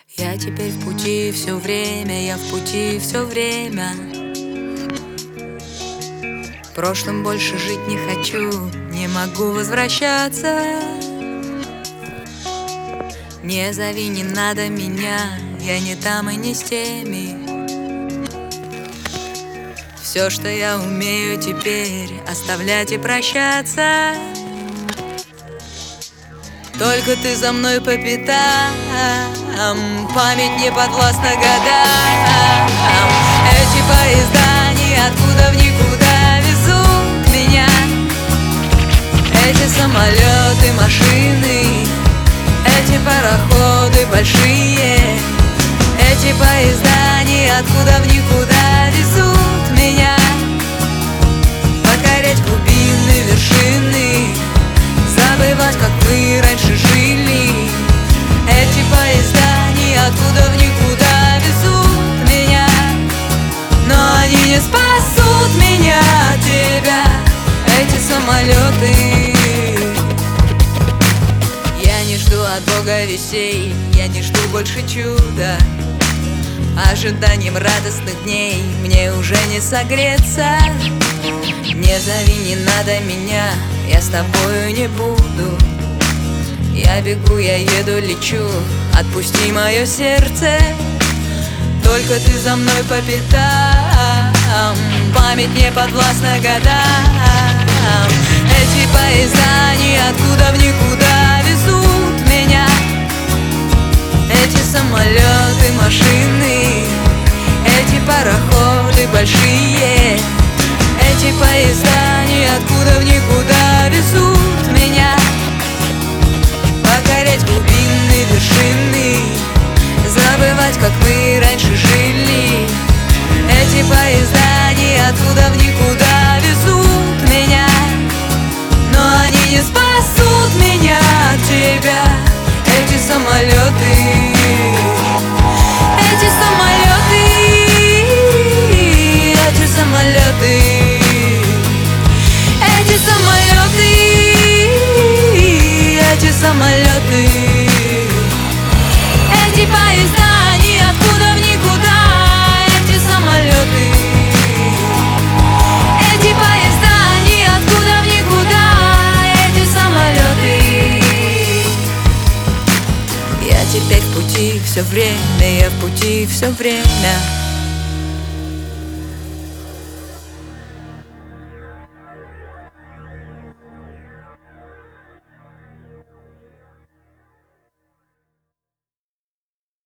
Я теперь в пути все время, я в пути все время. В прошлом больше жить не хочу, не могу возвращаться. Не зови, не надо меня, я не там и не с теми. Все, что я умею теперь, оставлять и прощаться. Только ты за мной по пятам, память не подвластна годам. Эти поезда ниоткуда в никуда везут меня. Эти самолеты, машины, эти пароходы большие. Эти поезда ниоткуда в никуда везут меня. Покорять глубины, вершины, забывать, как мы раньше жили. Эти поезда ниоткуда в никуда везут меня. Но они не спасут меня от тебя, эти самолеты. Я не жду от Бога вестей, я не жду больше чуда. Ожиданием радостных дней мне уже не согреться. Не зови, не надо меня, я с тобою не буду. Я бегу, я еду, лечу, отпусти мое сердце. Только ты за мной по пятам, память не подвластна годам. Эти поезда ниоткуда в никуда везут меня. Эти самолеты, машины, эти пароходы большие. Эти поезда ниоткуда в никуда везут меня. Покорять глубины, вершины, забывать, как мы раньше жили. Эти поезда ниоткуда в никуда везут меня. Но они не спасут меня от тебя, эти самолеты. Эти самолеты, эти самолеты. Эти самолеты, эти самолеты. Эти поезда ниоткуда в никуда. Эти самолеты. Эти поезда ниоткуда в никуда. Эти самолеты. Я теперь в пути все время, я в пути все время.